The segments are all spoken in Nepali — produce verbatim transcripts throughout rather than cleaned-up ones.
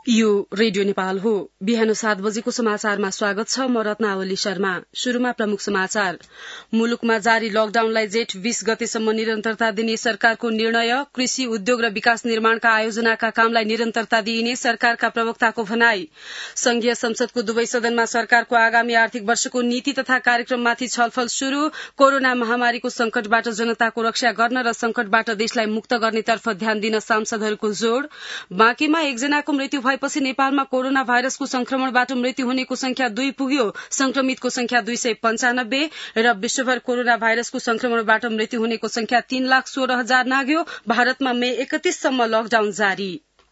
यो रेडियो नेपाल हो। बिहान सात बजेको समाचारमा स्वागत छ। म रत्नावली शर्मा। शुरूमा प्रमुख समाचार। मुलुकमा जारी लकडाउनलाई जेठ बीस गतेसम्म निरन्तरता दिने सरकारको निर्णय। कृषि उद्योग र विकास निर्माणका आयोजनाका कामलाई निरन्तरता दिइने सरकारका प्रवक्ताको भनाई। संघीय संसदको दुवै सदनमा सरकारको आगामी आर्थिक वर्षको नीति तथा कार्यक्रममाथि छलफल शुरू। कोरोना महामारीको संकटबाट जनताको रक्षा गर्न र संकटबाट देशलाई मुक्त गर्नेतर्फ ध्यान दिन सांसदहरूको जोड़। बाँकीमा एकजनाको मृत्यु पछि नेपालमा कोरोना भाइरसको संक्रमणबाट मृत्यु हुनेको संख्या दुई पुग्यो। संक्रमितको संख्या दुई सय पञ्चानब्बे र विश्वभर कोरोना भाइरसको संक्रमणबाट मृत्यु हुनेको संख्या तीन लाख सोह्र हजार नाग्यो। भारतमा मे एकतीससम्म लकडाउन जारी।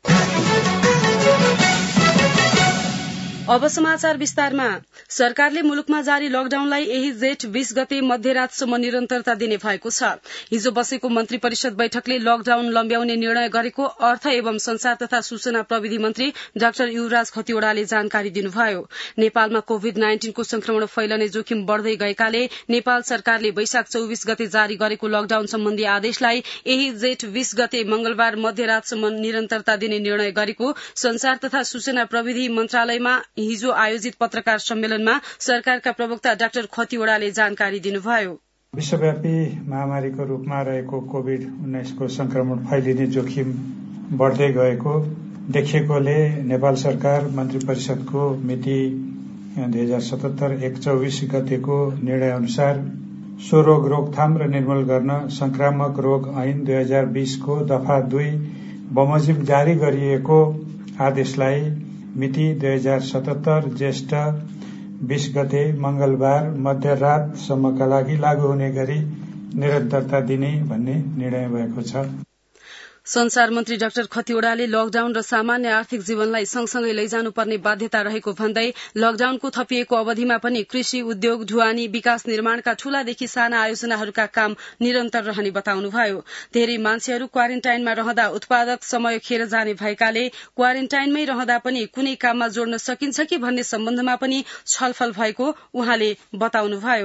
अब समाचार विस्तारमा। सरकारले मुलुकमा जारी लकडाउनलाई यही जेठ बीस गते मध्यरातसम्म निरन्तरता दिने भएको छ। हिजो बसेको मन्त्री परिषद बैठकले लकडाउन लम्ब्याउने निर्णय गरेको अर्थ एवं संचार तथा सूचना प्रविधि मन्त्री डाक्टर युवराज खतिवड़ाले जानकारी दिनुभयो। नेपालमा कोविड नाइन्टीनको संक्रमण फैलने जोखिम बढ़दै गएकाले नेपाल सरकारले वैशाख चौबीस गते जारी गरेको लकडाउन सम्बन्धी आदेशलाई यही जेठ बीस गते मंगलबार मध्यरातसम्म निरन्तरता दिने निर्णय गरेको संचार तथा सूचना प्रविधि मन्त्रालयमा हिजो आयोजित पत्रकार सम्मेलनमा सरकारका प्रवक्ता डाक्टर खतिवड़ाले जानकारी दिनुभयो। विश्वव्यापी महामारीको रूपमा रहेको कोविड उन्नाइसको संक्रमण फैलिने जोखिम बढ़दै गएको देखिएकोले नेपाल सरकार मन्त्री परिषदको मिति दुई हजार सतहत्तर एक चौबीस गतेको निर्णय अनुसार सो रोग रोकथाम र निर्मूल गर्न संक्रामक रोग ऐन दुई हजार बीसको दफा दुई बमोजिम जारी गरिएको आदेशलाई मिति दुई हजार सतहत्तर ज्येष्ठ बीस गते मंगलबार मध्यरातसम्मका लागि लागू हुने गरी निरन्तरता दिने भन्ने निर्णय भएको छ। संचार मन्त्री डाक्टर खतिवड़ाले लकडाउन र सामान्य आर्थिक जीवनलाई सँगसँगै लैजानुपर्ने बाध्यता रहेको भन्दै लकडाउनको थपिएको अवधिमा पनि कृषि उद्योग ढुवानी विकास निर्माणका ठूलादेखि साना आयोजनाहरूका काम निरन्तर रहने बताउनुभयो। धेरै मान्छेहरू क्वारेन्टाइनमा रहँदा उत्पादक समय खेर जाने भएकाले क्वारेन्टाइनमै रहँदा पनि कुनै काममा जोड्न सकिन्छ कि भन्ने सम्बन्धमा पनि छलफल भएको उहाँले बताउनुभयो।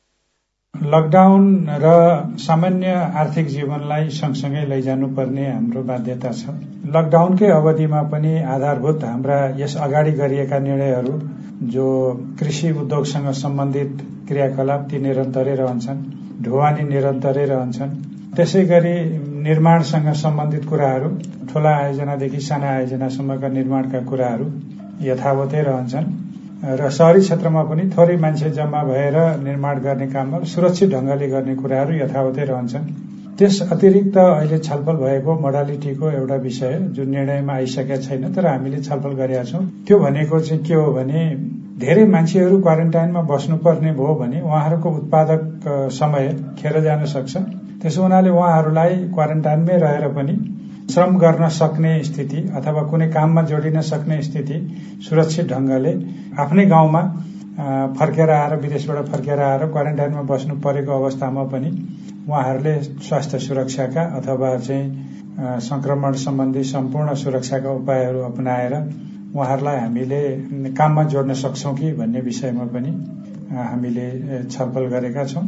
लकडाउन र सामान्य आर्थिक जीवनलाई सँगसँगै लैजानुपर्ने हाम्रो बाध्यता छ। लकडाउनकै अवधिमा पनि आधारभूत हाम्रा यस अगाडि गरिएका निर्णयहरू जो कृषि उद्योगसँग सम्बन्धित क्रियाकलाप ती निरन्तरै रहन्छन्, ढुवानी निरन्तरै रहन्छन्। त्यसै गरी निर्माणसँग सम्बन्धित कुराहरू, ठूला आयोजनादेखि साना आयोजनासम्मका निर्माणका कुराहरू यथावतै रहन्छन् र शहरी क्षेत्रमा पनि थोरै मान्छे जम्मा भएर निर्माण गर्ने काममा सुरक्षित ढंगले गर्ने कुराहरू यथावतै रहन्छन्। त्यस अतिरिक्त अहिले छलफल भएको मोडालिटीको एउटा विषय जुन निर्णयमा आइसकेका छैन तर हामीले छलफल गरेका छौं, त्यो भनेको चाहिँ के हो भने धेरै मान्छेहरू क्वारेन्टाइनमा बस्नुपर्ने भयो भने उहाँहरूको उत्पादक समय खेर जान सक्छ। त्यसो हुनाले उहाँहरूलाई क्वारेन्टाइनमै रहेर पनि श्रम गर्न सक्ने स्थिति अथवा कुनै काममा जोडिन सक्ने स्थिति सुरक्षित ढंगले आफ्नै गाउँमा फर्केर आएर विदेशबाट फर्केर आएर क्वारेन्टाइनमा बस्नु परेको अवस्थामा पनि उहाँहरूले स्वास्थ्य सुरक्षाका अथवा चाहिँ संक्रमण सम्बन्धी सम्पूर्ण सुरक्षाका उपायहरू अपनाएर उहाँहरूलाई हामीले काममा जोड्न सक्छौं कि भन्ने विषयमा पनि हामीले छलफल गरेका छौं।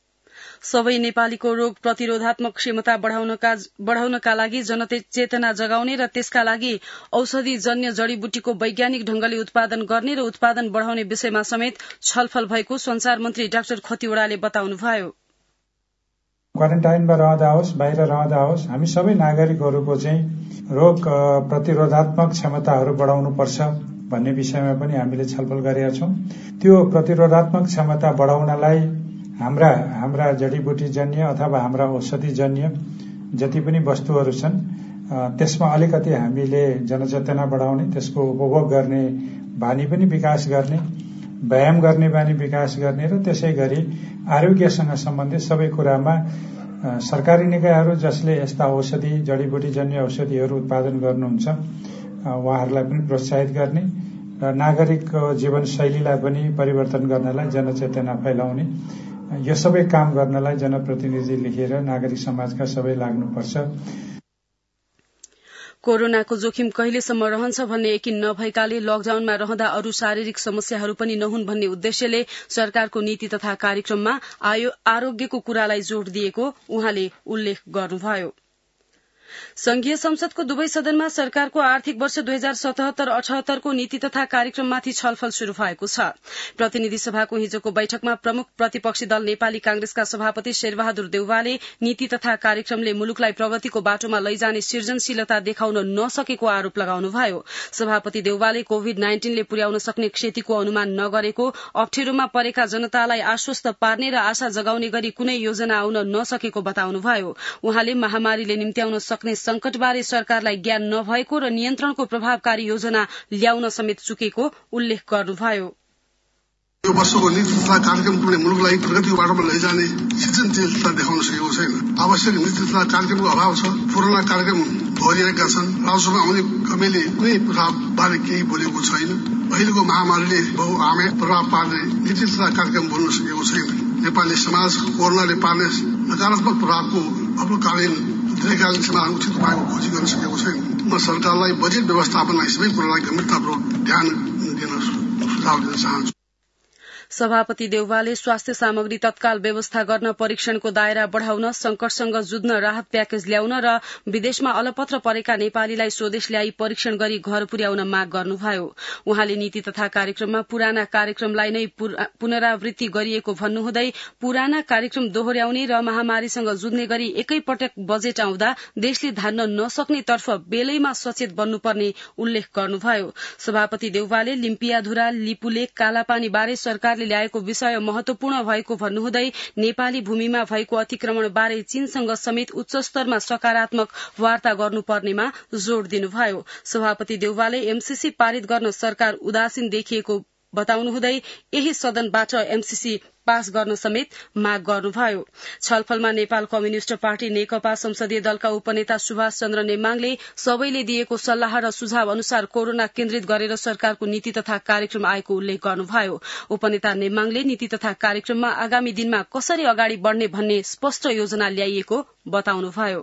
सबै नेपालीको रोग प्रतिरोधात्मक क्षमता बढ़ाउनका बढ़ाउनका लागि जनचेतना जगाउने र त्यसका लागि औषधि जन्य जड़ीबुटीको वैज्ञानिक ढंगले उत्पादन गर्ने र उत्पादन बढ़ाउने विषयमा समेत छलफल भएको संचार मन्त्री डाक्टर खतिवड़ाले बताउनुभयो। क्वारेन्टाइनमा रहँदा होस्, बाहिर रहँदा होस्, हामी सबै नागरिकहरूको चाहिँ रोग प्रतिरोधात्मक क्षमताहरू बढ़ाउनुपर्छ भन्ने विषयमा पनि हामीले छलफल गरेका छौं। त्यो प्रतिरोधात्मक क्षमता बढ़ाउनलाई हाम्रा हाम्रा जडीबुटी जन्य अथवा हाम्रा औषधि जन्य जति पनि वस्तुहरू छन् त्यसमा अलिकति हामीले जनचेतना बढ़ाउने, त्यसको उपभोग गर्ने बानी पनि विकास गर्ने, व्यायाम गर्ने बानी विकास गर्ने र त्यसै गरी आरोग्यसँग सम्बन्धित सबै कुरामा सरकारी निकायहरू जसले यस्ता औषधि जडीबुटी जन्य औषधिहरू उत्पादन गर्नुहुन्छ उहाँहरूलाई पनि प्रोत्साहित गर्ने र नागरिकको जीवनशैलीलाई पनि परिवर्तन गर्नलाई जनचेतना फैलाउने, यो सबै काम गर्नलाई जनप्रतिनिधि लेखेर नागरिक समाजका सबै लाग्नुपर्छ। कोरोनाको जोखिम कहिलेसम्म रहन्छ भन्ने यकिन नभएकाले लकडाउनमा रहँदा अरू शारीरिक समस्याहरू पनि नहुन् भन्ने उद्देश्यले सरकारको नीति तथा कार्यक्रममा आरोग्यको कुरालाई जोड़ दिएको उहाँले उल्लेख गर्नुभयो। संघीय संसदको दुवै सदनमा सरकारको आर्थिक वर्ष दुई हजार सतहत्तर अठहत्तरको नीति तथा कार्यक्रममाथि छलफल शुरू भएको छ। प्रतिनिधि सभाको हिजोको बैठकमा प्रमुख प्रतिपक्षी दल नेपाली कांग्रेसका सभापति शेरबहादुर देउवाले नीति तथा कार्यक्रमले मुलुकलाई प्रगतिको बाटोमा लैजाने सृजनशीलता देखाउन नसकेको आरोप लगाउनुभयो। सभापति देउवाले कोविड नाइन्टीनले पुर्याउन सक्ने क्षतिको अनुमान नगरेको, अप्ठ्यारोमा परेका जनतालाई आश्वस्त पार्ने र आशा जगाउने गरी कुनै योजना आउन नसकेको बताउनुभयो। उहाँले महामारीले निम्त्याउन सक्ने संकटबारे सरकारलाई ज्ञान नभएको र नियन्त्रणको प्रभावकारी योजना ल्याउन समेत चुकेको उल्लेख गर्नुभयो। यो वर्षको नीति तथा कार्यक्रमले मुलुकलाई प्रगतिको बाटोमा लैजाने सृजनशीलता देखाउन सकेको छैन। आवश्यक नीति तथा कार्यक्रमको अभाव छ। पुराना कार्यक्रम दोहोरिएका छन्। राजसभा आउने कमिले कुनै प्रभावबारे केही बोलेको छैन। अहिलेको महामारीले बहुआयामी प्रभाव पार्ने नीति तथा कार्यक्रम बोल्न सकेको छैन। नेपाली समाज कोरोनाले पार्ने नकारात्मक प्रभावको अल्पकालीन दीर्घकालीन समाधान उचित उपायको खोजी गर्न सकेको छैन। म सरकारलाई बजेट व्यवस्थापनलाई सबै कुरालाई गम्भीरतापूर्वक ध्यान दिन सुझाव दिन चाहन्छु। सभापति देउवाले स्वास्थ्य सामग्री तत्काल व्यवस्था गर्न, परीक्षणको दायरा बढ़ाउन, संकटसँग जुझ्न राहत प्याकेज ल्याउन र विदेशमा अलपत्र परेका नेपालीलाई स्वदेश ल्याई परीक्षण गरी घर पुर्याउन माग गर्नुभयो। उहाँले नीति तथा कार्यक्रममा पुराना कार्यक्रमलाई नै पुनरावृत्ति गरिएको भन्नुहुँदै पुराना कार्यक्रम दोहोर्याउने र महामारीसँग जुझ्ने गरी एकैपटक बजेट आउँदा देशले धान्न नसक्ने तर्फ बेलैमा सचेत बन्नुपर्ने उल्लेख गर्नुभयो। सभापति देउवाले लिम्पियाधुरा, लिपुलेक, कालापानी बारे सरकार ल्याएको विषय महत्वपूर्ण भएको भन्नुहुँदै नेपाली भूमिमा भएको अतिक्रमण बारे चीनसँग समेत उच्च स्तरमा सकारात्मक वार्ता गर्नुपर्नेमा जोड़ दिनुभयो। सभापति देउवाले एमसीसी पारित गर्न सरकार उदासीन देखिएको बताउनुहुँदै यही सदनबाट एमसीसी पास गर्न समेत माग गर्नुभयो। छलफलमा नेपाल कम्युनिष्ट पार्टी नेकपा संसदीय दलका उपनेता सुभाष चन्द्र नेमाङले सबैले दिएको सल्लाह र सुझाव अनुसार कोरोना केन्द्रित गरेर सरकारको नीति तथा कार्यक्रम आएको उल्लेख गर्नुभयो। उपनेता नेमाङले नीति तथा कार्यक्रममा आगामी दिनमा कसरी अगाडि बढ़ने भन्ने स्पष्ट योजना ल्याइएको बताउनुभयो।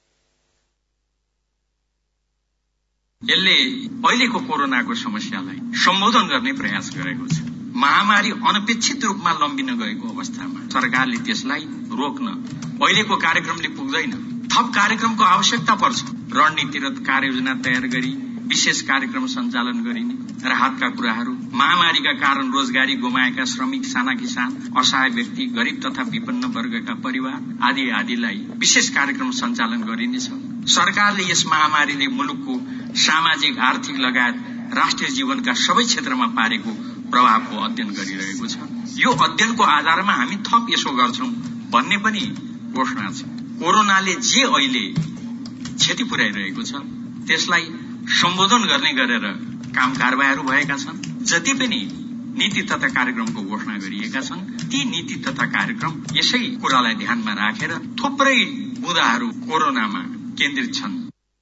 यसले अहिलेको कोरोनाको समस्यालाई सम्बोधन गर्ने प्रयास गरेको छ। महामारी अनपेक्षित रूपमा लम्बिन गएको अवस्थामा सरकारले त्यसलाई रोक्न अहिलेको कार्यक्रमले पुग्दैन। थप कार्यक्रमको आवश्यकता पर्छ। रणनीति र कार्ययोजना तयार गरी विशेष कार्यक्रम सञ्चालन गरिने, राहतका कुराहरू, महामारीका कारण रोजगारी गुमाएका श्रमिक, साना किसान, असहाय व्यक्ति, गरीब तथा विपन्न वर्गका परिवार आदि आदिलाई विशेष कार्यक्रम सञ्चालन गरिनेछ। सरकारले यस महामारीले मुलुकको सामाजिक, आर्थिक लगायत राष्ट्रिय जीवनका सबै क्षेत्रमा पारेको प्रभावको अध्ययन गरिरहेको छ। यो अध्ययनको आधारमा हामी थप यसो गर्छौं भन्ने पनि घोषणा छ। कोरोनाले जे अहिले क्षति पुर्याइरहेको छ त्यसलाई सम्बोधन गर्ने गरेर काम कारबाहीहरू भएका छन्। जति पनि नीति तथा कार्यक्रमको घोषणा गरिएका छन् ती नीति तथा कार्यक्रम यसै कुरालाई ध्यानमा राखेर थुप्रै मुद्दाहरू कोरोनामा केन्द्रित छन्।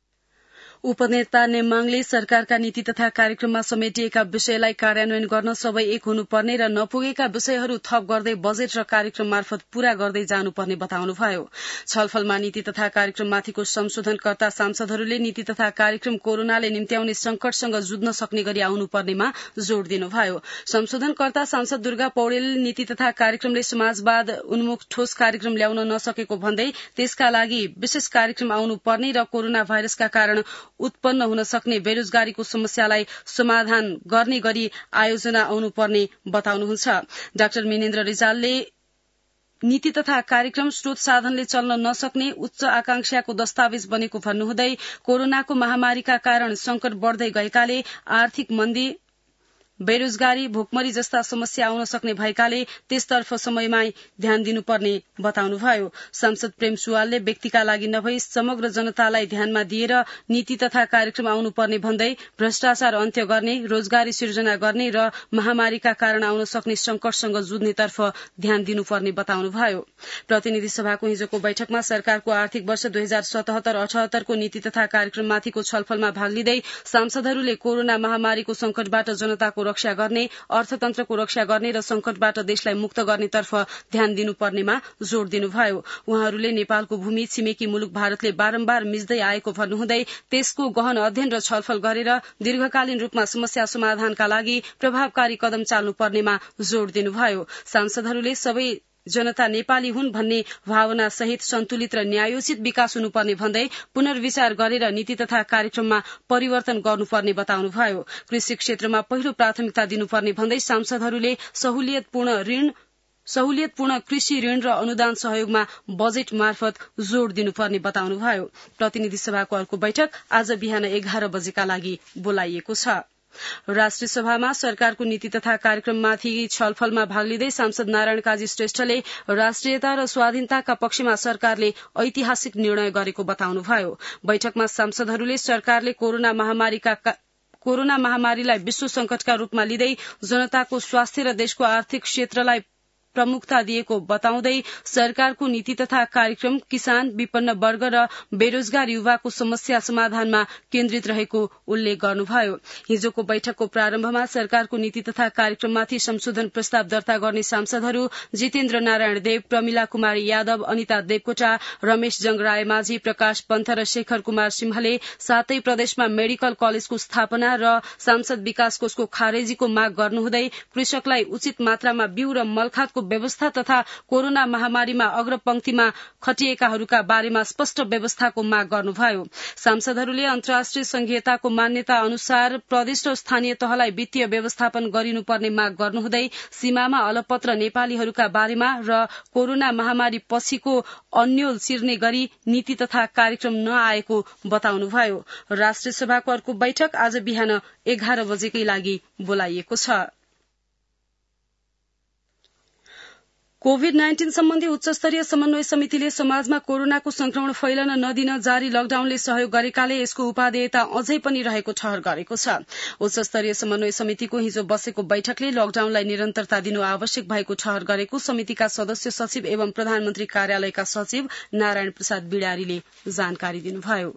उपनेता नेमाङले सरकारका नीति तथा कार्यक्रममा समेटिएका विषयलाई कार्यान्वयन गर्न सबै एक हुनुपर्ने र नपुगेका विषयहरू थप गर्दै बजेट र कार्यक्रम मार्फत पूरा गर्दै जानुपर्ने बताउनुभयो। छलफलमा नीति तथा कार्यक्रममाथिको संशोधनकर्ता सांसदहरूले नीति तथा कार्यक्रम कोरोनाले निम्त्याउने संकटसँग जुझ्न सक्ने गरी आउनुपर्नेमा जोड़ दिनुभयो। संशोधनकर्ता सांसद दुर्गा पौडेलले नीति तथा कार्यक्रमले समाजवाद उन्मुख ठोस कार्यक्रम ल्याउन नसकेको भन्दै त्यसका लागि विशेष कार्यक्रम आउनुपर्ने र कोरोना भाइरसका कारण उत्पन्न हुन सक्ने बेरोजगारीको समस्यालाई समाधान गर्ने गरी आयोजना आउनुपर्ने बताउनुहुन्छ। डाक्टर मिनेन्द्र रिजालले नीति तथा कार्यक्रम स्रोत साधनले चल्न नसक्ने उच्च आकांक्षाको दस्तावेज बनेको भन्नुहुँदै कोरोनाको महामारीका कारण संकट बढ़दै गएकाले आर्थिक मन्दी, बेरोजगारी, भोकमरी जस्ता समस्या आउन सक्ने भएकाले त्यसतर्फ समयमै ध्यान दिनुपर्ने बताउनुभयो। सांसद प्रेम सुवालले व्यक्तिका लागि नभई समग्र जनतालाई ध्यानमा दिएर नीति तथा कार्यक्रम आउनुपर्ने भन्दै भ्रष्टाचार अन्त्य गर्ने, रोजगारी सिर्जना गर्ने र महामारीका कारण आउन सक्ने संकटसँग जुझ्नेतर्फ ध्यान दिनुपर्ने बताउनुभयो। प्रतिनिधि सभाको हिजोको बैठकमा सरकारको आर्थिक वर्ष दुई हजार सतहत्तर अठहत्तरको नीति तथा कार्यक्रममाथिको छलफलमा भाग लिँदै सांसदहरूले कोरोना महामारीको संकटबाट जनताको रक्षा गर्ने, अर्थतन्त्रको रक्षा गर्ने र संकटबाट देशलाई मुक्त गर्नेतर्फ ध्यान दिनुपर्नेमा जोड़ दिनुभयो। उहाँहरूले नेपालको भूमि छिमेकी मुलुक भारतले बारम्बार मिच्दै आएको भन्नुहुँदै त्यसको गहन अध्ययन र छलफल गरेर दीर्घकालीन रूपमा समस्या समाधानका लागि प्रभावकारी कदम चाल्नुपर्नेमा जोड़ दिनुभयो। सांसदहरूले सबै जनता नेपाली हुन् भन्ने भावना सहित सन्तुलित र न्यायोचित विकास हुनुपर्ने भन्दै पुनर्विचार गरेर नीति तथा कार्यक्रममा परिवर्तन गर्नुपर्ने बताउनुभयो। कृषि क्षेत्रमा पहिलो प्राथमिकता दिनुपर्ने भन्दै सांसदहरूले सहुलियतपूर्ण ऋण सहुलियतपूर्ण कृषि ऋण र अनुदान सहयोगमा बजेट मार्फत जोड़ दिनुपर्ने बताउनुभयो। प्रतिनिधि सभाको अर्को बैठक आज बिहान एघार बजेका लागि बोलाइएको छ। राष्ट्रिय सभामा सरकारको नीति तथा कार्यक्रममाथि छलफलमा भाग लिँदै सांसद नारायण काजी श्रेष्ठले राष्ट्रियता र स्वाधीनताका पक्षमा सरकारले ऐतिहासिक निर्णय गरेको बताउनुभयो। बैठकमा सांसदहरूले सरकारले कोरोना महामारीका कोरोना महामारीलाई विश्व संकटका रूपमा लिँदै जनताको स्वास्थ्य र देशको आर्थिक क्षेत्रलाई प्रमुखता दिएको बताउँदै सरकारको नीति तथा कार्यक्रम किसान, विपन्न वर्ग र बेरोजगार युवाको समस्या समाधानमा केन्द्रित रहेको उल्लेख गर्नुभयो। हिजोको बैठकको प्रारम्भमा सरकारको नीति तथा कार्यक्रममाथि संशोधन प्रस्ताव दर्ता गर्ने सांसदहरू जितेन्द्र नारायण देव, प्रमिला कुमारी यादव, अनिता देवकोटा, रमेश जंग रायमाझी, प्रकाश पन्थ र शेखर कुमार सिंहले सातै प्रदेशमा मेडिकल कलेजको स्थापना र सांसद विकास कोषको खारेजीको माग गर्नुहुँदै कृषकलाई उचित मात्रामा बिउ र मलखादको व्यवस्था तथा कोरोना महामारीमा अग्रपंक्तिमा खटिएकाहरूका बारेमा स्पष्ट व्यवस्थाको माग गर्नुभयो। सांसदहरूले अन्तर्राष्ट्रिय संघीयताको मान्यता अनुसार प्रदेश र स्थानीय तहलाई वित्तीय व्यवस्थापन गरिनुपर्ने माग गर्नुहुँदै सीमामा अलपत्र नेपालीहरूका बारेमा र कोरोना महामारी पछिको अन्यल चिर्ने गरी नीति तथा कार्यक्रम नआएको बताउनुभयो। राष्ट्रिय सभाको अर्को बैठक आज बिहान एघार बजेकै लागि बोलाइएको छ। कोविड नाइन्टीन सम्बन्धी उच्चस्तरीय समन्वय समितिले समाजमा कोरोनाको संक्रमण फैलन नदिन जारी लकडाउनले सहयोग गरेकाले यसको उपादेयता अझै पनि रहेको ठहर गरेको छ। उच्चस्तरीय समन्वय समितिको हिजो बसेको बैठकले लकडाउनलाई निरन्तरता दिनु आवश्यक भएको ठहर गरेको समितिका सदस्य सचिव एवं प्रधानमन्त्री कार्यालयका सचिव नारायण प्रसाद बिडारीले जानकारी दिनुभयो।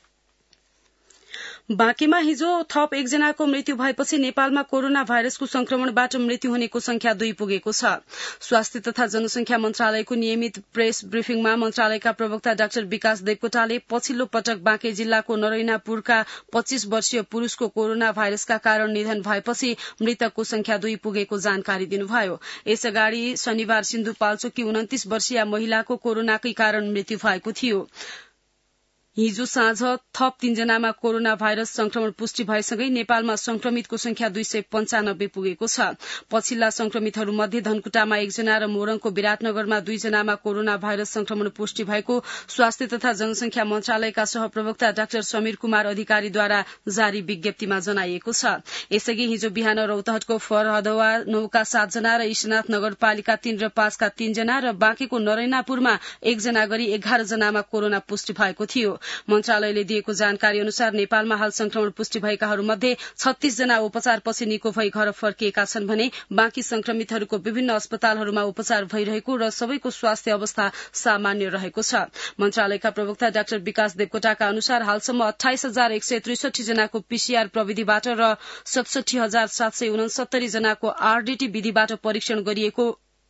बाँकीमा हिजो थप एकजनाको मृत्यु भएपछि नेपालमा कोरोना भाइरसको संक्रमणबाट मृत्यु हुनेको संख्या दुई पुगेको छ। स्वास्थ्य तथा जनसंख्या मन्त्रालयको नियमित प्रेस ब्रिफिङमा मन्त्रालयका प्रवक्ता डाक्टर विकास देवकोटाले पछिल्लो पटक बाँके जिल्लाको नरैनापुरका पच्चीस वर्षीय पुरूषको कोरोना भाइरसका कारण निधन भएपछि मृतकको संख्या दुई पुगेको जानकारी दिनुभयो। यसअगाडि शनिबार सिन्धुपाल्चोककी उन्तीस वर्षीय महिलाको कोरोनाकै कारण मृत्यु भएको थियो। हिजो साँझ थप तीनजनामा कोरोना भाइरस संक्रमण पुष्टि भएसँगै नेपालमा संक्रमितको संख्या दुई सय पञ्चानब्बे पुगेको छ। पछिल्ला संक्रमितहरूमध्ये धनकुटामा एकजना र मोरङको विराटनगरमा दुईजनामा कोरोना भाइरस संक्रमण पुष्टि भएको स्वास्थ्य तथा जनसंख्या मन्त्रालयका सहप्रवक्ता डाक्टर समीर कुमार अधिकारीद्वारा जारी विज्ञप्तिमा जनाइएको छ। यसअघि हिजो बिहान रौतहटको फरहदवा नौका सातजना र ईशनाथ नगरपालिका तीन र पाँचका तीनजना र बाँकेको नरैनापुरमा एकजना गरी एघार जनामा कोरोना पुष्टि भएको थियो। मन्त्रालयले दिएको जानकारी अनुसार नेपालमा हाल संक्रमण पुष्टि भएकाहरूमध्ये छत्तीस जना उपचारपछि निको भई घर फर्किएका छन् भने बाँकी संक्रमितहरूको विभिन्न अस्पतालहरूमा उपचार भइरहेको र सबैको स्वास्थ्य अवस्था सामान्य रहेको छ। मन्त्रालयका प्रवक्ता डाक्टर विकास देवकोटाका अनुसार हालसम्म अठाइस हजार एक सय त्रिसठी जनाको पीसीआर प्रविधिबाट र सतसठी हजार सात सय उनसत्तरी जनाको आरडीटी विधिबाट परीक्षण गरिएको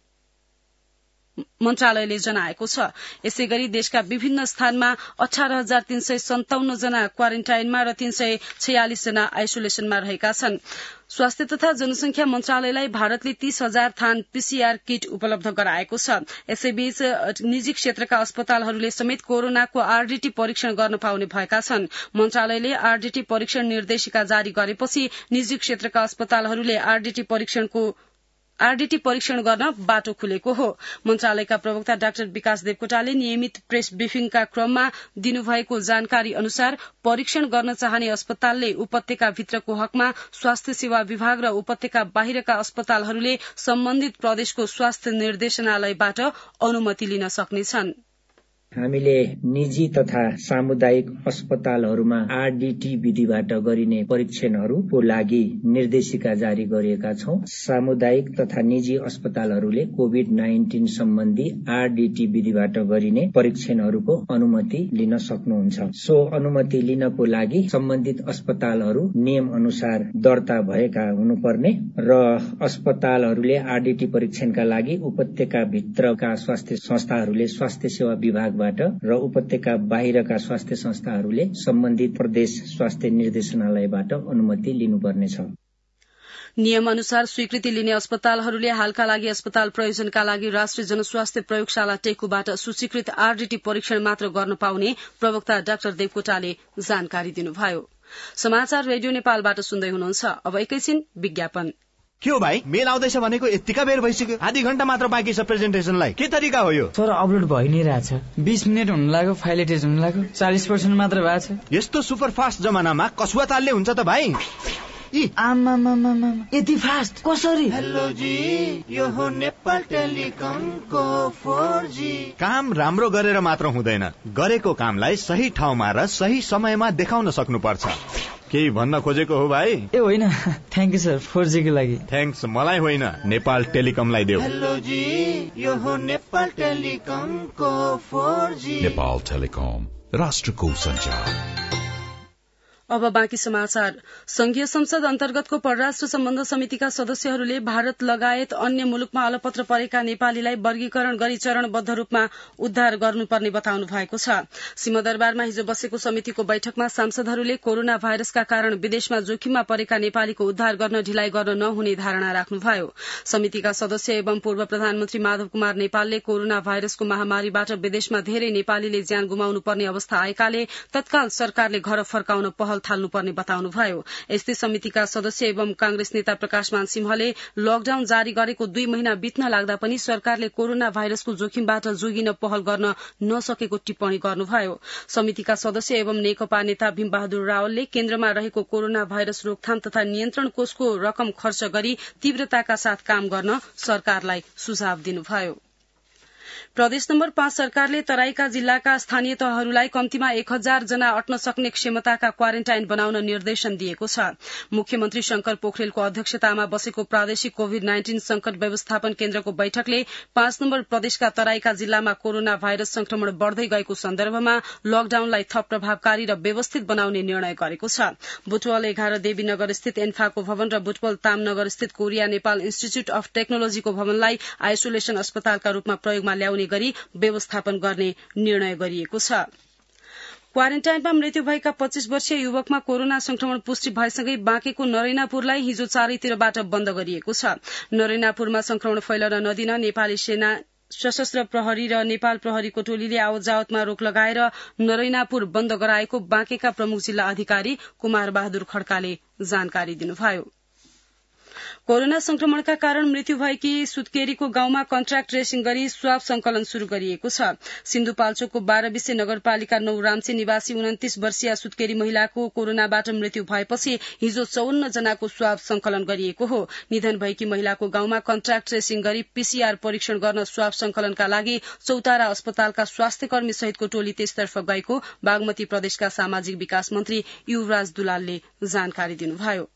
मन्त्रालयले जनाएको छ। यसै गरी देशका विभिन्न स्थानमा अठार हजार तीन सय सन्ताउन्न जना क्वारेन्टाइनमा र तीन सय छयालिस जना आइसोलेसनमा रहेका छन्। स्वास्थ्य तथा जनसंख्या मन्त्रालयलाई भारतले तीस हजार थान पीसीआर किट उपलब्ध गराएको छ। यसैबीच निजी क्षेत्रका अस्पतालहरूले समेत कोरोनाको आरडीटी परीक्षण गर्न पाउने भएका छन्। मन्त्रालयले आरडीटी परीक्षण निर्देशिका जारी गरेपछि निजी क्षेत्रका अस्पतालहरूले आरडीटी परीक्षणको आरडीटी परीक्षण गर्न बाटो खुलेको हो। मन्त्रालयका प्रवक्ता डाक्टर विकास देवकोटाले नियमित प्रेस ब्रिफिङका क्रममा दिनुभएको जानकारी अनुसार परीक्षण गर्न चाहने अस्पतालले उपत्यका भित्रको हकमा स्वास्थ्य सेवा विभाग र उपत्यका बाहिरका अस्पतालहरूले सम्बन्धित प्रदेशको स्वास्थ्य निर्देशनालयबाट अनुमति लिन सक्नेछन्। हामीले निजी तथा सामुदायिक अस्पतालहरूमा आरडीटी विधिबाट गरिने परीक्षणहरूको लागि निर्देशिका जारी गरिएका छौं। सामुदायिक तथा निजी अस्पतालहरूले कोभिड नाइन्टीन सम्बन्धी आरडीटी विधिबाट गरिने परीक्षणहरूको अनुमति लिन सक्नुहुन्छ। सो अनुमति लिनको लागि सम्बन्धित अस्पतालहरू नियम अनुसार दर्ता भएका हुनुपर्ने र अस्पतालहरूले आरडीटी परीक्षणका लागि उपत्यका भित्रका स्वास्थ्य संस्थाहरूले स्वास्थ्य सेवा विभाग र उपत्यका बाहिरका स्वास्थ्य संस्थाहरूले सम्बन्धित प्रदेश स्वास्थ्य निर्देशनालयबाट अनुमति लिनुपर्नेछ। नियम अनुसार स्वीकृति लिने अस्पतालहरूले हालका लागि अस्पताल प्रयोजनका लागि राष्ट्रिय जनस्वास्थ्य प्रयोगशाला टेकुबाट सूचीकृत आरडीटी परीक्षण मात्र गर्न पाउने प्रवक्ता डाक्टर देवकोटाले जानकारी दिनुभयो। समाचार रेडियो नेपालबाट सुन्दै हुनुहुन्छ। अब एकैछिन विज्ञापन। के हो भाइ, मेल आउँदैछ भनेको यतिका बेर भइसक्यो, आधी घण्टा मात्र बाँकी छ प्रेजेन्टेसनलाई। के तरिका हो यो? सर अपलोड भइ नै रहेछ, बीस मिनट हुन लाग्यो, फाइल एटेच हुन लाग्यो, चालीस पर्सेन्ट मात्र भएको छ। यस्तो सुपर फास्ट जमानामा कसुवा तालले हुन्छ त भाइ? आमामामामा यति फास्ट कसरी? हेलो जी, यो हो नेपाल टेलिकमको फोर जी। काम राम्रो गरेर मात्र हुँदैन, गरेको कामलाई सही ठाउँमा र सही समयमा देखाउन सक्नुपर्छ। केही भन्न खोजेको हो भाइ? ए होइन, thank you sir, four G को लागि। थ्याङ्क्स मलाई होइन, नेपाल टेलिकमलाई देऊ। हेलो जी, यो हो नेपाल टेलिकमको फोर जी। नेपाल टेलिकम, राष्ट्रको सञ्चार। अब बाँकी समाचार। संघीय संसद अन्तर्गतको परराष्ट्र सम्बन्ध समितिका सदस्यहरूले भारत लगायत अन्य मुलुकमा अलपत्र परेका नेपालीलाई वर्गीकरण गरी चरणबद्ध रूपमा उद्धार गर्नुपर्ने बताउनु भएको छ। सिंहदरबारमा हिजो बसेको समितिको बैठकमा सांसदहरूले कोरोना भाइरसका कारण विदेशमा जोखिममा परेका नेपालीको उद्धार गर्न ढिलाइ गर्न नहुने धारणा राख्नुभयो। समितिका सदस्य एवं पूर्व प्रधानमन्त्री माधव कुमार नेपालले कोरोना भाइरसको महामारीबाट विदेशमा धेरै नेपालीले ज्यान गुमाउनु पर्ने अवस्था आएकाले तत्काल सरकारले घर फर्काउन पहल थाल्नुपर्ने बताउनुभयो। यस्तै समितिका सदस्य एवं कांग्रेस नेता प्रकाशमान सिंहले लकडाउन जारी गरेको दुई महिना बित्न लाग्दा पनि सरकारले कोरोना भाइरसको जोखिमबाट जोगिन पहल गर्न नसकेको टिप्पणी गर्नुभयो। समितिका सदस्य एवं नेकपा नेता भीमबहादुर रावलले केन्द्रमा रहेको कोरोना भाइरस रोकथाम तथा नियन्त्रण कोषको रकम खर्च गरी तीव्रताका साथ काम गर्न सरकारलाई सुझाव दिनुभयो। प्रदेश नम्बर पाँच सरकारले तराईका जिल्लाका स्थानीय तहहरूलाई कम्तीमा एक हजार जना अट्न सक्ने क्षमताका क्वारेन्टाइन बनाउन निर्देशन दिएको छ। मुख्यमन्त्री शंकर पोखरेलको अध्यक्षतामा बसेको प्रादेशिक कोविड नाइन्टीन संकट व्यवस्थापन केन्द्रको बैठकले पाँच नम्बर प्रदेशका तराईका जिल्लामा कोरोना भाइरस संक्रमण बढ़दै गएको सन्दर्भमा लकडाउनलाई थप प्रभावकारी र व्यवस्थित बनाउने निर्णय गरेको छ। बुटवल एघार देवीनगर स्थित एन्फाको भवन र बुटवल तामनगर स्थित कोरिया नेपाल इन्स्टिच्यूट अफ टेक्नोलोजीको भवनलाई आइसोलेशन अस्पतालका रूपमा प्रयोगमा ल्याउने गरी व्यवस्थापन गर्ने निर्णय गरिएको छ। क्वारेन्टाइनमा मृत्यु भएका पच्चीस वर्षीय युवकमा कोरोना संक्रमण पुष्टि भएसँगै बाँकेको नरैनापुरलाई हिजो चारैतिरबाट बन्द गरिएको छ। नरैनापुरमा संक्रमण फैलन नदिन नेपाली सेना, सशस्त्र प्रहरी र नेपाल प्रहरीको टोलीले आवत जावतमा रोक लगाएर नरैनापुर बन्द गराएको बाँकेका प्रमुख जिल्ला अधिकारी कुमार बहादुर खड्काले जानकारी दिनुभयो। कोरोना संक्रमणका कारण मृत्यु भएकी सुत्केरीको गाउँमा कन्ट्राक्ट ट्रेसिङ गरी स्वाब संकलन शुरू गरिएको छ। सिन्धुपाल्चोकको बाह्रविसे नगरपालिका नौ रामचे निवासी उन्तिस वर्षीय सुत्केरी महिलाको कोरोनाबाट मृत्यु भएपछि हिजो चौन्न जनाको स्वाब संकलन गरिएको हो। निधन भएकी महिलाको गाउँमा कन्ट्राक्ट ट्रेसिङ गरी पीसीआर परीक्षण गर्न स्वाब संकलनका लागि चौतारा अस्पतालका स्वास्थ्य कर्मी सहितको टोली त्यसतर्फ गएको बागमती प्रदेशका सामाजिक विकास मन्त्री युवराज दुलालले जानकारी दिनुभयो।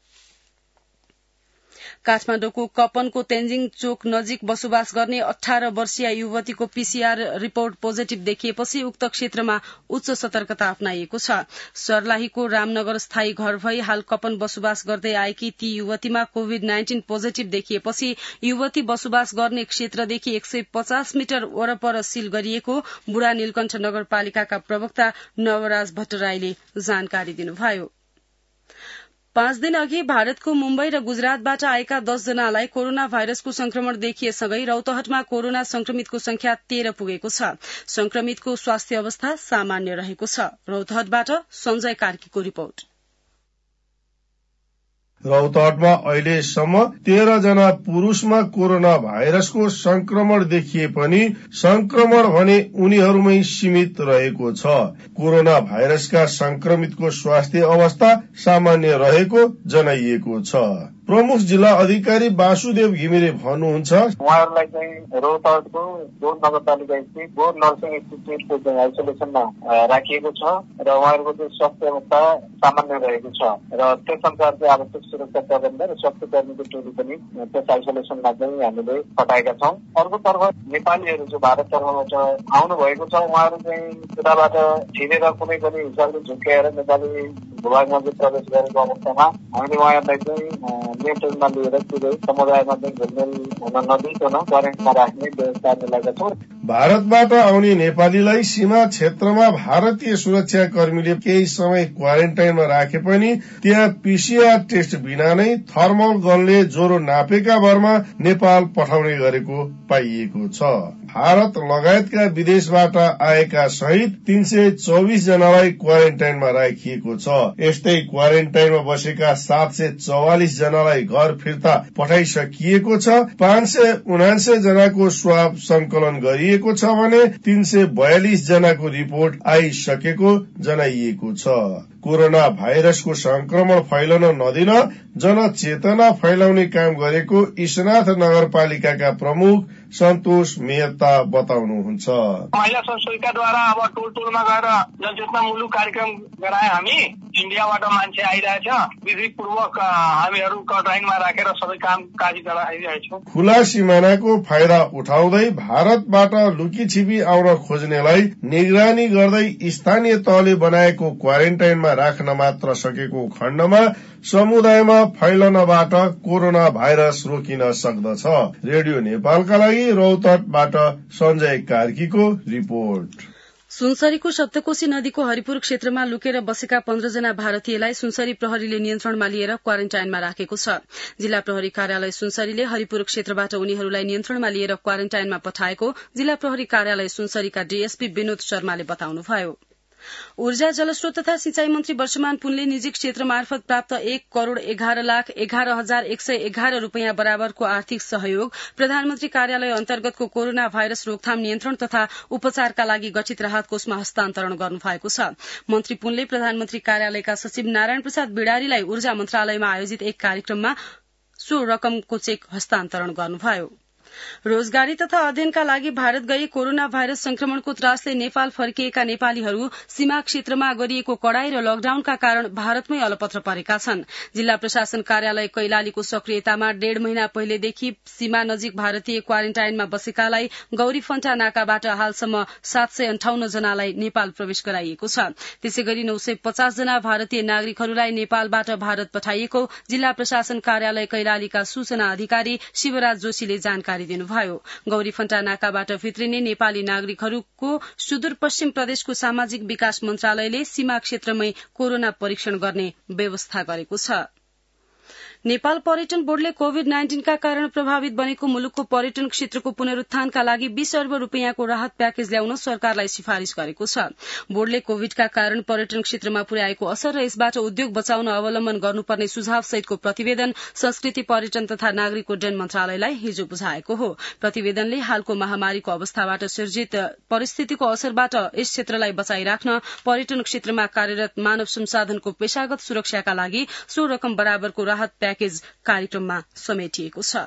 काठमाडौँको कपनको तेन्जिङ चोक नजिक बसोबास गर्ने अठार वर्षीय युवतीको पीसीआर रिपोर्ट पोजिटिभ देखिएपछि उक्त क्षेत्रमा उच्च सतर्कता अपनाइएको छ। सर्लाहीको रामनगर स्थायी घर भई हाल कपन बसोबास गर्दै आएकी ती युवतीमा कोविड नाइन्टीन पोजिटिभ देखिएपछि युवती बसोबास गर्ने क्षेत्रदेखि एक सय पचास मिटर वरपर सील गरिएको बुढा नीलकण्ठ नगरपालिकाका प्रवक्ता नवराज भट्टराईले जानकारी दिनुभयो। पाँच दिन अघि भारतको मुम्बई र गुजरातबाट आएका दस जनालाई कोरोना भाइरसको संक्रमण देखिएसँगै रौतहटमा कोरोना संक्रमितको संख्या तेह्र पुगेको छ। संक्रमितको स्वास्थ्य अवस्था सामान्य रहेको छ। रौतहटबाट संजय कार्कीको रिपोर्ट। रौतहटमा अहिलेसम्म तेह्र जना पुरूषमा कोरोना भाइरसको संक्रमण देखिए पनि संक्रमण भने उनीहरूमै सीमित रहेको छ। कोरोना भाइरसका संक्रमितको स्वास्थ्य अवस्था सामान्य रहेको जनाइएको छ। प्रमुख जिल्ला अधिकारी वासुदेव घिमिरे भन्नुहुन्छ, उहाँहरूलाई चाहिँ रौतहटको गोर नगरपालिका स्थित गोर नर्सिङ इन्स्टिच्युटको चाहिँ आइसोलेसनमा राखिएको छ र उहाँहरूको चाहिँ स्वास्थ्य अवस्था सामान्य रहेको छ र त्यस अनुसार चाहिँ आवश्यक सुरक्षा प्रबन्ध र स्वास्थ्य कर्मीको टोली पनि त्यस आइसोलेसनमा चाहिँ हामीले पठाएका छौँ। अर्कोतर्फ नेपालीहरू जो भारततर्फबाट आउनु भएको छ उहाँहरू चाहिँ त्यताबाट छिरेर कुनै पनि हिसाबले झुक्क्याएर नेपाली भूभागमा चाहिँ प्रवेश गरेको अवस्थामा हामीले उहाँहरूलाई चाहिँ नियन्त्रणमा लिएर पुरै समुदायमा चाहिँ घुलमेल हुन नदिइकन क्वारेन्टाइनमा राख्ने व्यवस्था मिलाएका छौँ। भारतबाट आउने नेपालीलाई सीमा क्षेत्रमा भारतीय सुरक्षा कर्मीले केही समय क्वारेन्टाइनमा राखे पनि त्यहाँ पीसीआर टेस्ट बिना नै थर्मल गनले ज्वरो नापेका भरमा नेपाल पठाउने गरेको पाइएको छ। भारत लगायतका विदेशबाट आएका सहित तीन सय चौबिस जनालाई क्वारेन्टाइनमा राखिएको छ। यस्तै क्वारेन्टाइनमा बसेका सात सय चौवालिस जनालाई घर फिर्ता पठाइसकिएको छ। पाँच सय उनान्सय जनाको स्वाब संकलन गरिएको छ भने तीन सय बयालिस जनाको रिपोर्ट आइसकेको जनाइएको छ। कोरोना भाइरसको संक्रमण फैलन नदिन जनचेतना फैलाउने काम गरेको ईशनाथ नगरपालिकाका प्रमुख सन्तोष मेहता बताउनुहुन्छ। महिला संस्कृतिकाद्वारा अब टोल टोलमा गएर जनचेतना मुलुक कार्यक्रम गराए। हामी इन्डियाबाट मान्छे आइरहेछ, विधिपूर्वक हामीहरू क्वारेन्टाइनमा राखेर सबै काम काज गराइरहेछौँ। खुला सिमानाको फाइदा उठाउँदै भारतबाट लुकी छिपी आउन खोज्नेलाई निगरानी गर्दै स्थानीय तहले बनाएको क्वारेन्टाइनमा राख्न मात्र सकेको खण्डमा समुदायमा फैलनबाट कोरोना भाइरस रोकिन सक्दछ। रेडियो नेपालका लागि रौतहटबाट सञ्जय कार्कीको रिपोर्ट। सुनसरीको सप्तकोशी नदीको हरिपुर क्षेत्रमा लुकेर बसेका पन्ध्र जना भारतीयलाई सुनसरी प्रहरीले नियन्त्रणमा लिएर क्वारेन्टाइनमा राखेको छ। जिल्ला प्रहरी कार्यालय सुनसरीले हरिपुर क्षेत्रबाट उनीहरूलाई नियन्त्रणमा लिएर क्वारेन्टाइनमा पठाएको जिल्ला प्रहरी कार्यालय सुनसरीका डीएसपी विनोद शर्माले बताउनुभयो। ऊर्जा जलस्रोत तथा सिंचाई मन्त्री वर्षमान पुनले निजी क्षेत्र मार्फत प्राप्त एक करोड़ एघार लाख एघार हजार एक सय एघार रूपियाँ बराबरको आर्थिक सहयोग प्रधानमन्त्री कार्यालय अन्तर्गतको कोरोना भाइरस रोकथाम नियन्त्रण तथा उपचारका लागि गठित राहत कोषमा हस्तान्तरण गर्नुभएको छ। मन्त्री पुनले प्रधानमन्त्री कार्यालयका सचिव नारायण प्रसाद बिडारीलाई ऊर्जा मन्त्रालयमा आयोजित एक कार्यक्रममा सो रकमको चेक हस्तान्तरण गर्नुभयो। रोजगारी तथा अध्ययनका लागि भारत गई कोरोना भाइरस संक्रमणको त्रासले नेपाल फर्किएका नेपालीहरू सीमा क्षेत्रमा गरिएको कड़ाई र लकडाउनका कारण भारतमै अलपत्र परेका छन्। जिल्ला प्रशासन कार्यालय कैलालीको सक्रियतामा डेढ़ महिना पहिलेदेखि सीमा नजिक भारतीय क्वारेन्टाइनमा बसेकालाई गौरी फन्टा नाकाबाट हालसम्म सात सय अन्ठाउन्न जनालाई नेपाल प्रवेश गराइएको छ। त्यसै गरी नौ सय पचास जना भारतीय नागरिकहरूलाई नेपालबाट भारत पठाइएको जिल्ला प्रशासन कार्यालय कैलालीका सूचना अधिकारी शिवराज जोशीले जानकारी दिनुभयो। गौरी फन्टा नाकाबाट भित्रिने नेपाली नागरिकहरूको सुदूरपश्चिम प्रदेशको सामाजिक विकास मन्त्रालयले सीमा क्षेत्रमै कोरोना परीक्षण गर्ने व्यवस्था गरेको छ। नेपाल पर्यटन बोर्डले कोविड नाइन्टीनका कारण प्रभावित बनेको मुलुकको पर्यटन क्षेत्रको पुनरुत्थानका लागि बीस अर्ब रूपियाँको राहत प्याकेज ल्याउन सरकारलाई सिफारिश गरेको छ। बोर्डले कोविडका कारण पर्यटन क्षेत्रमा पुर्याएको असर र यसबाट उद्योग बचाउन अवलम्बन गर्नुपर्ने सुझाव सहितको प्रतिवेदन संस्कृति पर्यटन तथा नागरिक उड्डयन मन्त्रालयलाई हिजो बुझाएको हो। प्रतिवेदनले हालको महामारीको अवस्थाबाट सिर्जित परिस्थितिको असरबाट यस क्षेत्रलाई बचाइराख्न पर्यटन क्षेत्रमा कार्यरत मानव संसाधनको पेशागत सुरक्षाका लागि सो रकम बराबरको राहत प्याकेज कार्यक्रममा समेटिएको छ।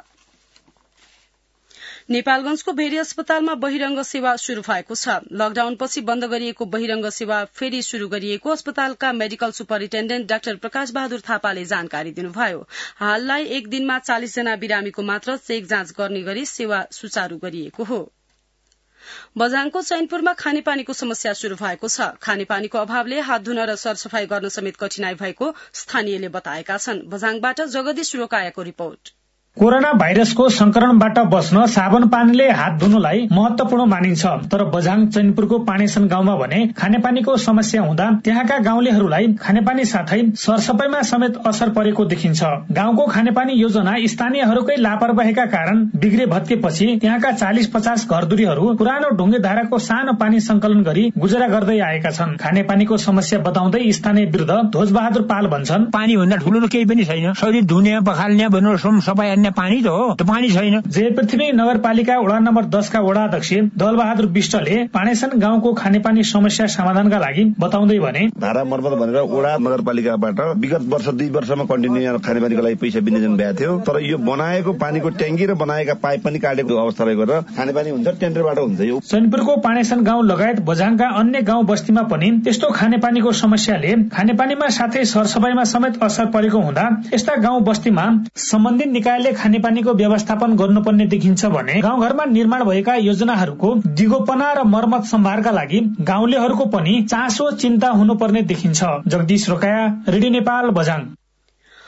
नेपालगंजको भेरी अस्पतालमा बहिरंग सेवा शुरू भएको छ। लकडाउनपछि बन्द गरिएको बहिरंग सेवा फेरि शुरू गरिएको अस्पतालका medical superintendent doctor Prakash Bahadur थापाले जानकारी दिनुभयो। हाललाई एक दिनमा चालिस जना बिरामीको मात्र चेक जाँच गर्ने गरी सेवा सुचारू गरिएको हो। बझाङको चैनपुरमा खानेपानीको समस्या शुरू भएको छ। खानेपानीको अभावले हात धुन र सरसफाई गर्न समेत कठिनाई भएको स्थानीयले बताएका छन्। बझाङबाट जगदीश रोकायाको रिपोर्ट। कोरोना भाइरसको संक्रमणबाट बस्न साबुन पानीले हात धुनुलाई महत्वपूर्ण मानिन्छ, तर बझाङ चैनपुरको पाणेसन गाउँमा भने खानेपानीको समस्या हुँदा त्यहाँका गाउँलेहरूलाई खानेपानी साथै सरसफाईमा समेत असर परेको देखिन्छ। गाउँको खानेपानी योजना स्थानीयहरूकै लापरवाहीका कारण बिग्रे भत्केपछि त्यहाँका चालिस पचास घरधुरीहरू पुरानो ढुङ्गे धाराको सानो पानी संकलन गरी गुजरा गर्दै आएका छन्। खानेपानीको समस्या बताउँदै स्थानीय वृद्ध ध्वजबहादुर पाल भन्छन्, पानी भन्दा ठुलो केही पनि छैन। शरीर धुने पखाल्ने भन्नु सफाई पानी त हो, त पानी छैन। जय पृथ्वी नगरपालिका वडा नम्बर दस का वडा अध्यक्ष दलबहादुर विष्टले पाणेसन गाउँको खानेपानी समस्या समाधानका लागि बताउँदै भने, धारा मर्मत भनेर वडा नगरपालिकाबाट विगत वर्ष दुई वर्षमा कन्टिन्यू खानेपानीको लागि पैसा विनियोजन भएको थियो, तर यो बनाएको पानीको ट्याङ्की र बनाएका पाइप पनि काटेको अवस्थाले गर्दा खानेपानी हुन्छ टेन्डरबाट हुन्छ। यो चैनपुरको पाणेसन गाउँ लगायत बझाङका अन्य गाउँ बस्तीमा पनि त्यस्तो खानेपानीको समस्याले खानेपानीमा साथै सरसफाईमा समेत असर परेको हुँदा यस्ता गाउँ बस्तीमा सम्बन्धित निकायले खानेपानीको व्यवस्थापन गर्नुपर्ने देखिन्छ भने गाउँघरमा निर्माण भएका योजनाहरूको दिगोपना र मर्मत सम्भारका लागि गाउँलेहरूको पनि चासो चिन्ता हुनुपर्ने देखिन्छ। जगदीश रोकाया, रेडियो नेपाल, बझाङ।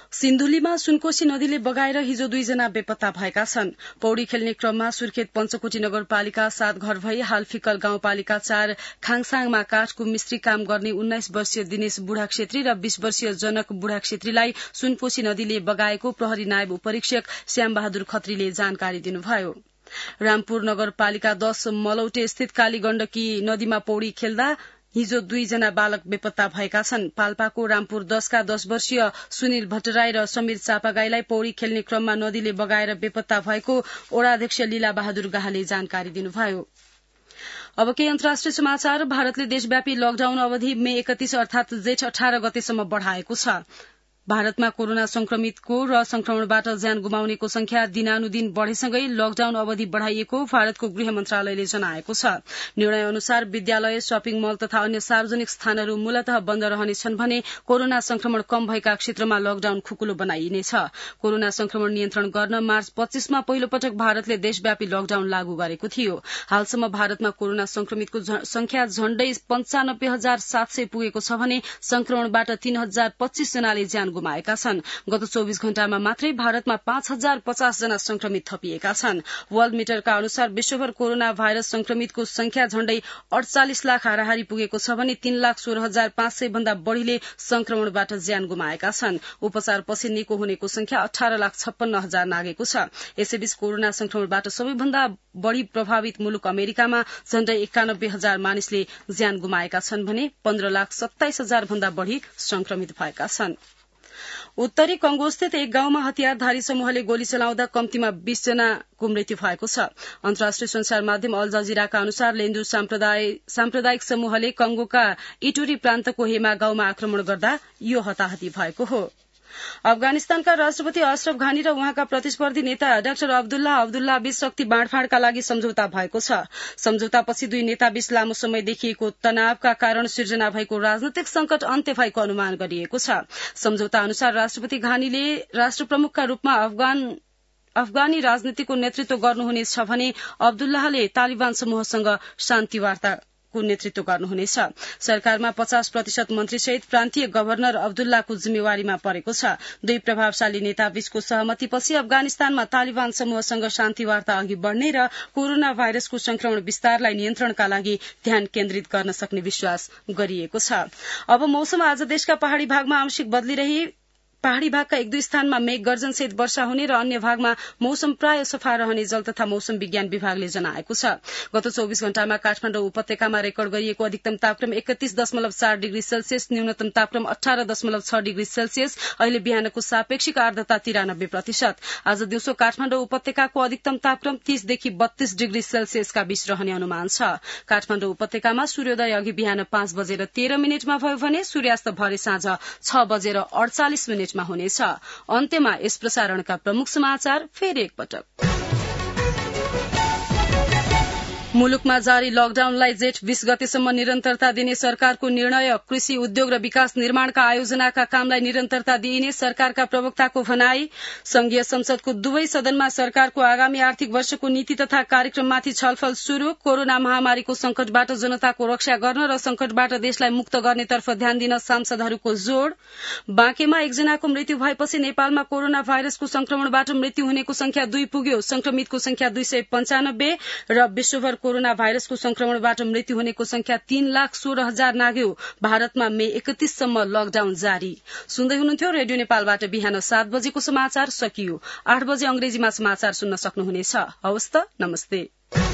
सिन्धुलीमा सुनकोशी नदीले बगाएर हिजो दुईजना बेपत्ता भएका छन्। पौडी खेल्ने क्रममा सुर्खेत पञ्चकोटी नगरपालिका सात घर भई हाल फिकल गाउँपालिका चार खाङसाङमा काठको मिस्त्री काम गर्ने उन्नाइस वर्षीय दिनेश बुढा क्षेत्री र बीस वर्षीय जनक बुढा क्षेत्रीलाई सुनकोशी नदीले बगाएको प्रहरी नायब उपरीक्षक श्यामबहादुर खत्रीले जानकारी दिनुभयो। रामपुर नगरपालिका दश मलौटे स्थित काली गण्डकी नदीमा पौडी खेल्दा हिजो दुईजना बालक बेपत्ता भएका छन्। पाल्पाको रामपुर दशका दश वर्षीय सुनिल भट्टराई र समीर चापागाईलाई पौडी खेल्ने क्रममा नदीले बगाएर बेपत्ता भएको ओडाध्यक्ष लीला बहादुर गाहाले जानकारी दिनुभयो। अब केही अन्तर्राष्ट्रिय समाचार। भारतले देशव्यापी लकडाउन अवधि मे एकतीस अर्थात जेठ अठार गतेसम्म बढ़ाएको छ। भारतमा कोरोना संक्रमितको र संक्रमणबाट ज्यान गुमाउनेको संख्या दिनानुदिन बढ़ेसँगै लकडाउन अवधि बढ़ाइएको भारतको गृह मन्त्रालयले जनाएको छ। निर्णय अनुसार विद्यालय, शपिङ मल तथा अन्य सार्वजनिक स्थानहरू मूलतः बन्द रहनेछन् भने कोरोना संक्रमण कम भएका क्षेत्रमा लकडाउन खुकुलो बनाइनेछ। कोरोना संक्रमण नियन्त्रण गर्न मार्च पच्चीसमा पहिलो पटक भारतले देशव्यापी लकडाउन लागू गरेको थियो। हालसम्म भारतमा कोरोना संक्रमितको संख्या झण्डै पञ्चानब्बे हजार सात सय पुगेको छ भने संक्रमणबाट तीन हजार पच्चीस जनाले ज्यान गुमाएका छन्। गत चौबीस घण्टामा मात्रै भारतमा पाँच हजार पचास जना संक्रमित थपिएका छन्। वर्ल्ड मिटरका अनुसार विश्वभर कोरोना भाइरस संक्रमितको संख्या झण्डै अड़चालिस लाख हाराहारी पुगेको छ भने तीन लाख सोह्र हजार पाँच सय भन्दा बढ़ीले संक्रमणबाट ज्यान गुमाएका छन्। उपचारपछि निको हुनेको संख्या अठार लाख छप्पन्न हजार नागेको छ। यसैबीच कोरोना संक्रमणबाट सबैभन्दा बढ़ी प्रभावित मुलुक अमेरिकामा झण्डै एकानब्बे हजार मानिसले ज्यान गुमाएका छन् भने पन्ध्र लाख सत्ताइस हजार भन्दा बढ़ी संक्रमित भएका छन्। उत्तरी कंगोस्थित एक गाउँमा हतियारधारी समूहले गोली चलाउँदा कम्तीमा बीस जनाको मृत्यु भएको छ। अन्तर्राष्ट्रिय संचार माध्यम अल जजिराका अनुसार लेन्डु साम्प्रदायिक समूहले कंगोका इटुरी प्रान्तको हेमा गाउँमा आक्रमण गर्दा यो हताहती भएको हो। अफगानिस्तानका राष्ट्रपति अशरफ घानी र उहाँका प्रतिस्पर्धी नेता डाक्टर अब्दुल्ला अब्दुल्ला बीच शक्ति बाँडफाँडका लागि सम्झौता भएको छ। सम्झौतापछि दुई नेताबीच लामो समय देखिएको तनावका कारण सिर्जना भएको राजनैतिक संकट अन्त्य भएको अनुमान गरिएको छ। सम्झौता अनुसार राष्ट्रपति घानीले राष्ट्र प्रमुखका रूपमा अफगान अफगानी राजनीतिको नेतृत्व गर्नुहुनेछ भने अब्दुल्लाहले तालिबान समूहसँग शान्ति वार्ता को नेतृत्व गर्नुहुनेछ। सरकारमा पचास प्रतिशत मन्त्री सहित प्रान्तीय गभर्नर अब्दुल्लाको जिम्मेवारीमा परेको छ। दुई प्रभावशाली नेताबीचको सहमतिपछि अफगानिस्तानमा तालिबान समूहसँग शान्ति वार्ता अघि बढ़ने र कोरोना भाइरसको संक्रमण विस्तारलाई नियन्त्रणका लागि ध्यान केन्द्रित गर्न सक्ने विश्वास गरिएको छ। अब मौसम। आज देशका पहाड़ी भागमा आंशिक बदली रही पहाड़ी भागका एक दुई स्थानमा मेघ गर्जन सहित वर्षा हुने र अन्य भागमा मौसम प्राय सफा रहने जल तथा मौसम विज्ञान विभागले जनाएको छ। गत चौबीस घण्टामा काठमाडौँ उपत्यकामा रेकर्ड गरिएको अधिकतम तापक्रम एकतीस दशमलव चार डिग्री सेल्सियस, न्यूनतम तापक्रम अठार दशमलव छ डिग्री सेल्सियस। अहिले बिहानको सापेक्षिक आर्द्रता तिरानब्बे प्रतिशत। आज दिउँसो काठमाडौँ उपत्यकाको अधिकतम तापक्रम तीसदेखि बत्तीस डिग्री सेल्सियसका बीच रहने अनुमान छ। काठमाडौँ उपत्यकामा सूर्योदय अघि बिहान पाँच बजेर तेह्र मिनटमा भयो भने सूर्यास्त भरे साँझ छ बजेर अडचालिस मिनट हुनेछ। अन्त्यमा यस प्रसारणका प्रमुख समाचार फेरि एकपटक। मुलुकमा जारी लकडाउनलाई जेठ बीस गतेसम्म निरन्तरता दिने सरकारको निर्णय। कृषि, उद्योग र विकास निर्माणका आयोजनाका कामलाई निरन्तरता दिइने सरकारका प्रवक्ताको भनाई। संघीय संसदको दुवै सदनमा सरकारको आगामी आर्थिक वर्षको नीति तथा कार्यक्रममाथि छलफल शुरू। कोरोना महामारीको संकटबाट जनताको रक्षा गर्न र संकटबाट देशलाई मुक्त गर्नेतर्फ ध्यान दिन सांसदहरूको जोड़। बाँकेमा एकजनाको मृत्यु भएपछि नेपालमा कोरोना भाइरसको संक्रमणबाट मृत्यु हुनेको संख्या दुई पुग्यो। संक्रमितको संख्या दुई सय पञ्चानब्बे र विश्वभर कोरोना भाइरसको संक्रमणबाट मृत्यु हुनेको संख्या तीन लाख सोह्र हजार नाग्यो। भारतमा मे एकतीससम्म लकडाउन जारी। सुन्दै हुनुहुन्थ्यो रेडियो नेपालबाट बिहान सात बजेको समाचार सकियो। आठ बजे अंग्रेजीमा समाचार सुन्न सक्नुहुनेछ। हवस् त, नमस्ते।